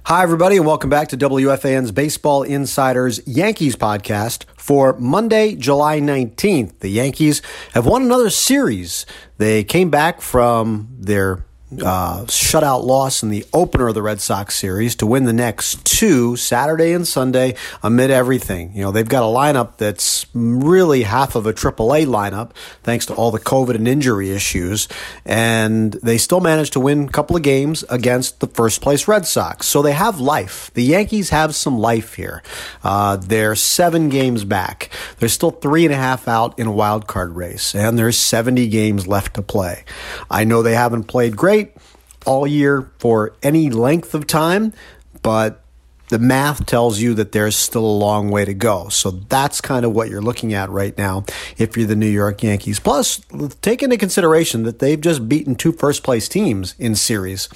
Hi, everybody, and welcome back to WFAN's Baseball Insiders Yankees podcast for Monday, July 19th. The Yankees have won another series. They came back from their shutout loss in the opener of the Red Sox series to win the next two, Saturday and Sunday, amid everything. You know, they've got a lineup that's really half of a AAA lineup, thanks to all the COVID and injury issues, and they still managed to win a couple of games against the first-place Red Sox. So they have life. The Yankees have some life here. They're 7 games back. They're still 3.5 out in a wild card race, and there's 70 games left to play. I know they haven't played great all year for any length of time, but the math tells you that there's still a long way to go. So that's kind of what you're looking at right now if you're the New York Yankees. Plus, take into consideration that they've just beaten 2 first-place teams in series.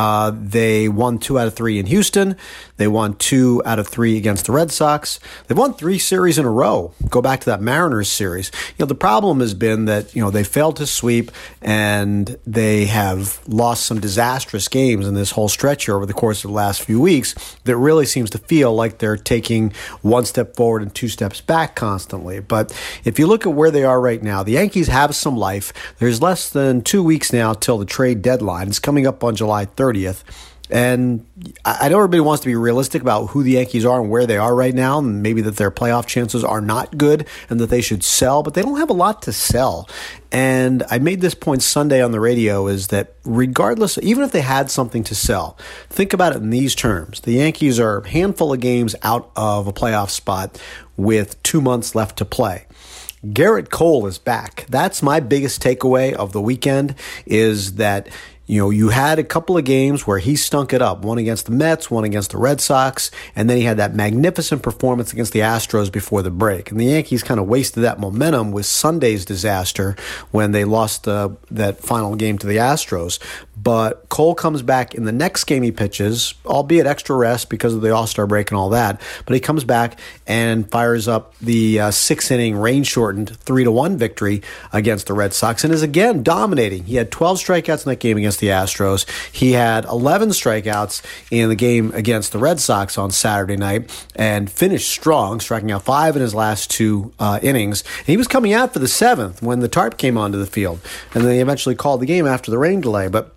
They won 2 out of 3 in Houston. They won 2 out of 3 against the Red Sox. They've won 3 series in a row. Go back to that Mariners series. You know, the problem has been that, you know, they failed to sweep and they have lost some disastrous games in this whole stretch here over the course of the last few weeks that really seems to feel like they're taking 1 step forward and 2 steps back constantly. But if you look at where they are right now, the Yankees have some life. There's less than 2 weeks now till the trade deadline. It's coming up on July 30th. And I know everybody wants to be realistic about who the Yankees are and where they are right now, and maybe that their playoff chances are not good and that they should sell, but they don't have a lot to sell. And I made this point Sunday on the radio is that regardless, even if they had something to sell, think about it in these terms. The Yankees are a handful of games out of a playoff spot with 2 months left to play. Gerrit Cole is back. That's my biggest takeaway of the weekend is that, you know, you had a couple of games where he stunk it up, one against the Mets, one against the Red Sox, and then he had that magnificent performance against the Astros before the break. And the Yankees kind of wasted that momentum with Sunday's disaster when they lost that final game to the Astros. But Cole comes back in the next game he pitches, albeit extra rest because of the All-Star break and all that. But he comes back and fires up the 6-inning rain-shortened 3-1 victory against the Red Sox and is again dominating. He had 12 strikeouts in that game against the Astros. He had 11 strikeouts in the game against the Red Sox on Saturday night and finished strong, striking out 5 in his last 2 innings. And he was coming out for the 7th when the tarp came onto the field. And then they eventually called the game after the rain delay. But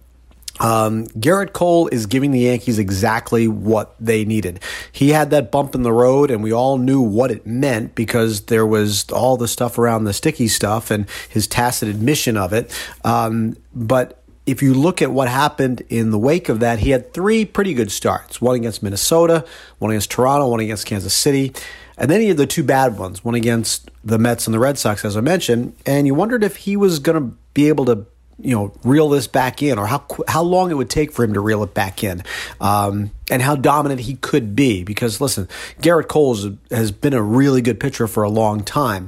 Gerrit Cole is giving the Yankees exactly what they needed. He had that bump in the road, and we all knew what it meant because there was all the stuff around the sticky stuff and his tacit admission of it. But if you look at what happened in the wake of that, he had 3 pretty good starts. One against Minnesota, one against Toronto, one against Kansas City. And then he had the 2 bad ones, one against the Mets and the Red Sox, as I mentioned. And you wondered if he was going to be able to, you know, reel this back in, or how long it would take for him to reel it back in, and how dominant he could be. Because listen, Gerrit Cole has been a really good pitcher for a long time.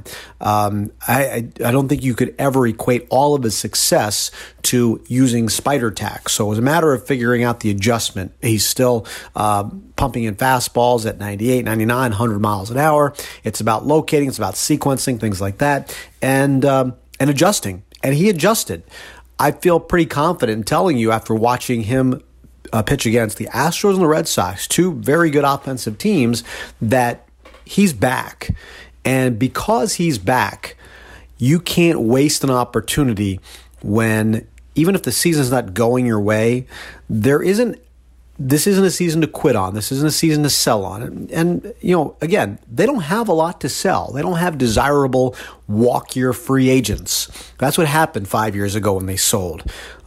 I don't think you could ever equate all of his success to using spider tack. So it was a matter of figuring out the adjustment. He's still pumping in fastballs at 98, 99, 100 miles an hour. It's about locating, it's about sequencing, things like that, and adjusting. And he adjusted. I feel pretty confident in telling you after watching him pitch against the Astros and the Red Sox, 2 very good offensive teams, that he's back. And because he's back, you can't waste an opportunity when, even if the season's not going your way, this isn't a season to quit on. This isn't a season to sell on. And, you know, again, they don't have a lot to sell. They don't have desirable walk-year free agents. That's what happened 5 years ago when they sold.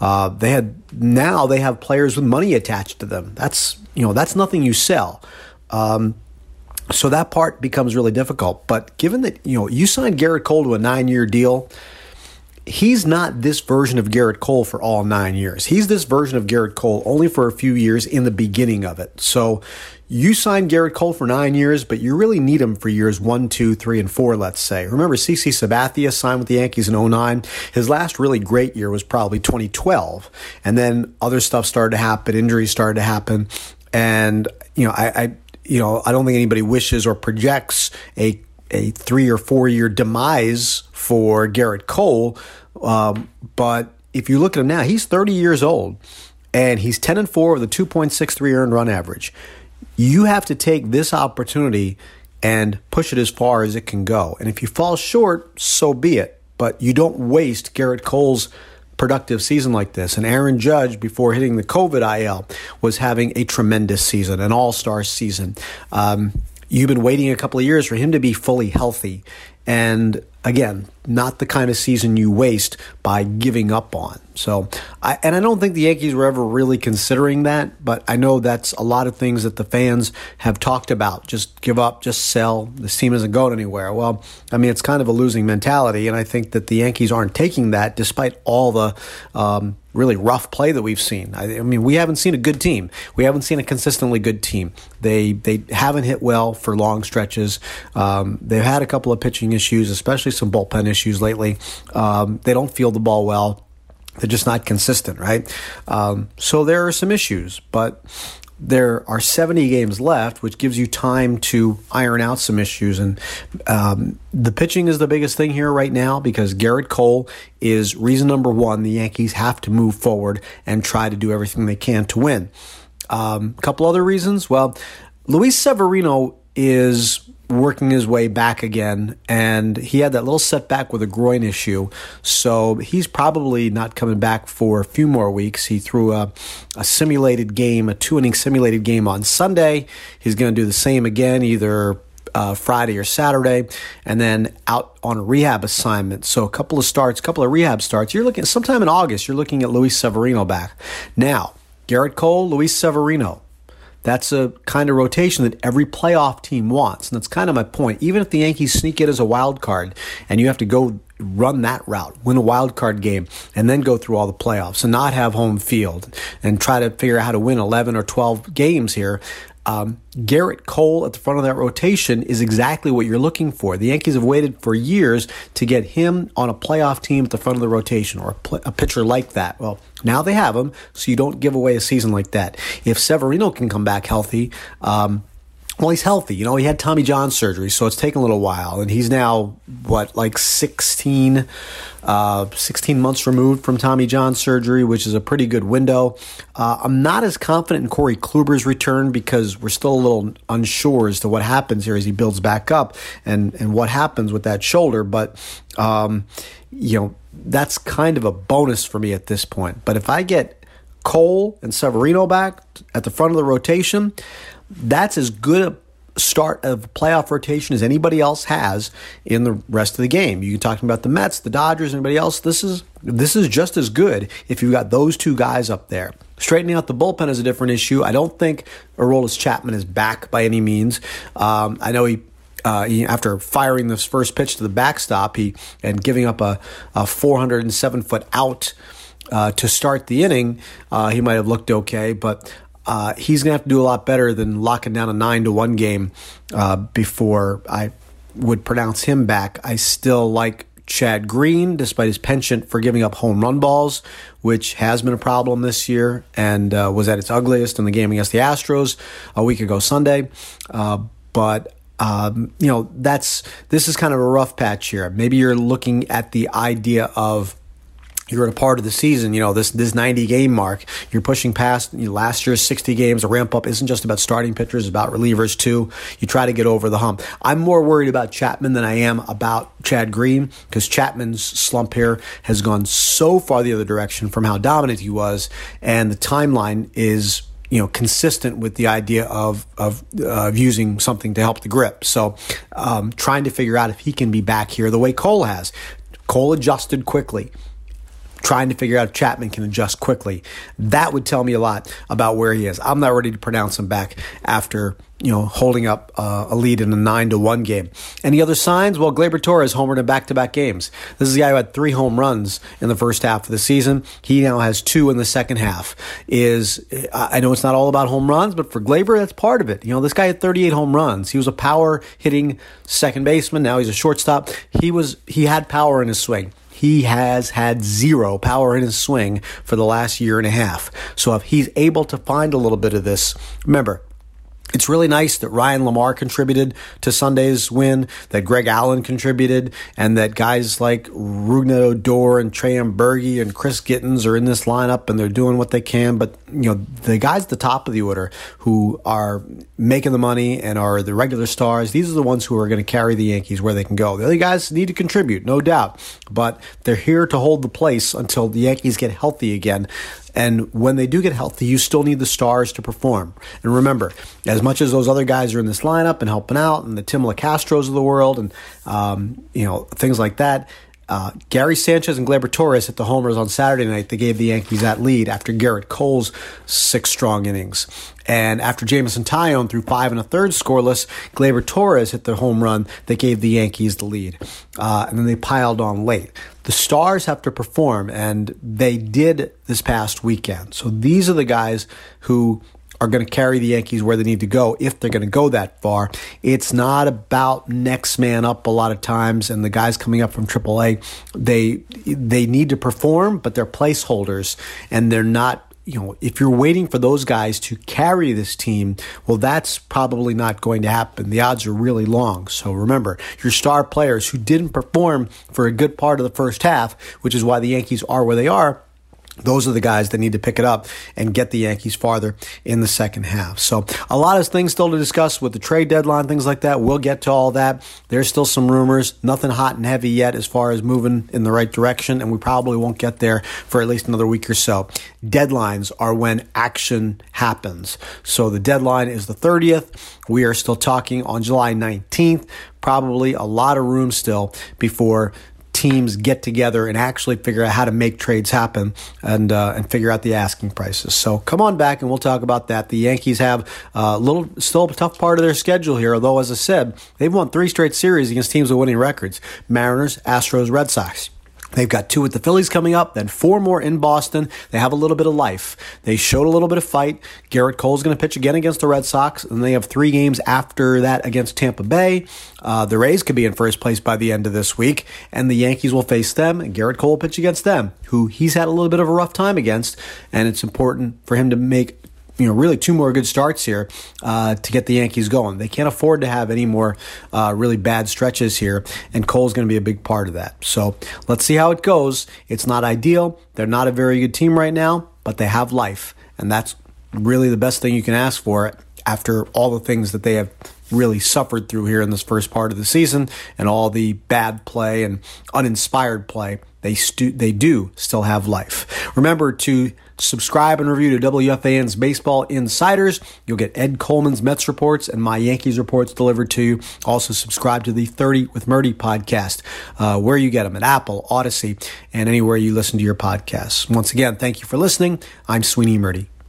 Now they have players with money attached to them. That's nothing you sell. So that part becomes really difficult. But given that, you know, you signed Gerrit Cole to a 9-year deal, he's not this version of Gerrit Cole for all 9 years. He's this version of Gerrit Cole only for a few years in the beginning of it. So you signed Gerrit Cole for 9 years, but you really need him for years 1, 2, 3, and 4, let's say. Remember, CC Sabathia signed with the Yankees in 2009. His last really great year was probably 2012. And then other stuff started to happen. Injuries started to happen. And, you know, I don't think anybody wishes or projects a 3 or 4 year demise for Gerrit Cole. But if you look at him now, he's 30 years old. and he's 10-4 with a 2.63 earned run average. You have to take this opportunity and push it as far as it can go. And if you fall short, so be it. But you don't waste Gerrit Cole's productive season like this. And Aaron Judge, before hitting the COVID IL, was having a tremendous season, an all-star season. You've been waiting a couple of years for him to be fully healthy. And again, not the kind of season you waste by giving up on. So, I don't think the Yankees were ever really considering that, but I know that's a lot of things that the fans have talked about. Just give up, just sell. This team isn't going anywhere. Well, I mean, it's kind of a losing mentality, and I think that the Yankees aren't taking that despite all the really rough play that we've seen. I mean, we haven't seen a good team. We haven't seen a consistently good team. They haven't hit well for long stretches. They've had a couple of pitching issues, especially some bullpen issues lately. They don't field the ball well. They're just not consistent, right? So there are some issues, but there are 70 games left, which gives you time to iron out some issues. And the pitching is the biggest thing here right now because Gerrit Cole is reason number one. The Yankees have to move forward and try to do everything they can to win. A couple other reasons. Well, Luis Severino is working his way back again, and he had that little setback with a groin issue, so he's probably not coming back for a few more weeks. He threw a simulated game, a 2-inning simulated game on Sunday. He's going to do the same again either Friday or Saturday, and then out on a rehab assignment. So a couple of rehab starts. You're looking sometime in August, you're looking at Luis Severino back. Now, Gerrit Cole, Luis Severino. That's a kind of rotation that every playoff team wants. And that's kind of my point. Even if the Yankees sneak it as a wild card and you have to go run that route, win a wild card game, and then go through all the playoffs and not have home field and try to figure out how to win 11 or 12 games here, Gerrit Cole at the front of that rotation is exactly what you're looking for. The Yankees have waited for years to get him on a playoff team at the front of the rotation or a pitcher like that. Well, now they have him, so you don't give away a season like that. If Severino can come back healthy, well, he's healthy. You know, he had Tommy John surgery, so it's taken a little while. And he's now, 16 months removed from Tommy John surgery, which is a pretty good window. I'm not as confident in Corey Kluber's return because we're still a little unsure as to what happens here as he builds back up and what happens with that shoulder. But, that's kind of a bonus for me at this point. But if I get Cole and Severino back at the front of the rotation, that's as good a start of a playoff rotation as anybody else has in the rest of the game. You're talking about the Mets, the Dodgers, anybody else. This is just as good if you've got those two guys up there. Straightening out the bullpen is a different issue. I don't think Aroldis Chapman is back by any means. I know he after firing this first pitch to the backstop and giving up a 407-foot out to start the inning, he might have looked okay, but he's going to have to do a lot better than locking down a 9-1 game before I would pronounce him back. I still like Chad Green, despite his penchant for giving up home run balls, which has been a problem this year and was at its ugliest in the game against the Astros a week ago Sunday. But this is kind of a rough patch here. Maybe you're looking at the idea of you're at a part of the season, this 90-game mark. You're pushing past last year's 60 games. The ramp-up isn't just about starting pitchers, it's about relievers too. You try to get over the hump. I'm more worried about Chapman than I am about Chad Green because Chapman's slump here has gone so far the other direction from how dominant he was, and the timeline is consistent with the idea of using something to help the grip. So trying to figure out if he can be back here the way Cole has. Cole adjusted quickly. Trying to figure out if Chapman can adjust quickly. That would tell me a lot about where he is. I'm not ready to pronounce him back after holding up a lead in a 9-1 game. Any other signs? Well, Gleyber Torres homered in back-to-back games. This is a guy who had 3 home runs in the first half of the season. He now has 2 in the second half. I know it's not all about home runs, but for Gleyber, that's part of it. This guy had 38 home runs. He was a power-hitting second baseman. Now he's a shortstop. He had power in his swing. He has had 0 power in his swing for the last year and a half. So if he's able to find a little bit of this, remember, It's really nice that Ryan Lamar contributed to Sunday's win, that Greg Allen contributed, and that guys like Rougned Odor and Trajan Berge and Chris Gittens are in this lineup and they're doing what they can. But, the guys at the top of the order who are making the money and are the regular stars, these are the ones who are going to carry the Yankees where they can go. The other guys need to contribute, no doubt, but they're here to hold the place until the Yankees get healthy again. And when they do get healthy, you still need the stars to perform. And remember, as much as those other guys are in this lineup and helping out, and the Tim LeCastros of the world, and things like that, Gary Sanchez and Gleyber Torres hit the homers on Saturday night. They gave the Yankees that lead after Garrett Cole's 6 strong innings. And after Jameson Taillon threw 5 1/3 scoreless, Gleyber Torres hit the home run that gave the Yankees the lead. And then they piled on late. The stars have to perform, and they did this past weekend. So these are the guys who are going to carry the Yankees where they need to go if they're going to go that far. It's not about next man up a lot of times, and the guys coming up from AAA, they need to perform, but they're placeholders, and they're not. If you're waiting for those guys to carry this team, well, that's probably not going to happen. The odds are really long. So remember, your star players who didn't perform for a good part of the first half, which is why the Yankees are where they are, those are the guys that need to pick it up and get the Yankees farther in the second half. So a lot of things still to discuss with the trade deadline, things like that. We'll get to all that. There's still some rumors, nothing hot and heavy yet as far as moving in the right direction, and we probably won't get there for at least another week or so. Deadlines are when action happens. So the deadline is the 30th. We are still talking on July 19th. Probably a lot of room still before teams get together and actually figure out how to make trades happen and figure out the asking prices. So come on back and we'll talk about that. The Yankees have still a tough part of their schedule here, although, as I said, they've won 3 straight series against teams with winning records: Mariners, Astros, Red Sox. They've got 2 with the Phillies coming up, then 4 more in Boston. They have a little bit of life. They showed a little bit of fight. Garrett Cole's going to pitch again against the Red Sox, and they have 3 games after that against Tampa Bay. The Rays could be in first place by the end of this week, and the Yankees will face them, and Garrett Cole will pitch against them, who he's had a little bit of a rough time against, and it's important for him to make really 2 more good starts here to get the Yankees going. They can't afford to have any more really bad stretches here, and Cole's going to be a big part of that. So let's see how it goes. It's not ideal. They're not a very good team right now, but they have life, and that's really the best thing you can ask for after all the things that they have really suffered through here in this first part of the season and all the bad play and uninspired play. They do still have life. Remember to subscribe and review to WFAN's Baseball Insiders. You'll get Ed Coleman's Mets reports and my Yankees reports delivered to you. Also subscribe to the 30 with Murdy podcast, where you get them at Apple, Odyssey, and anywhere you listen to your podcasts. Once again, thank you for listening. I'm Sweeney Murdy.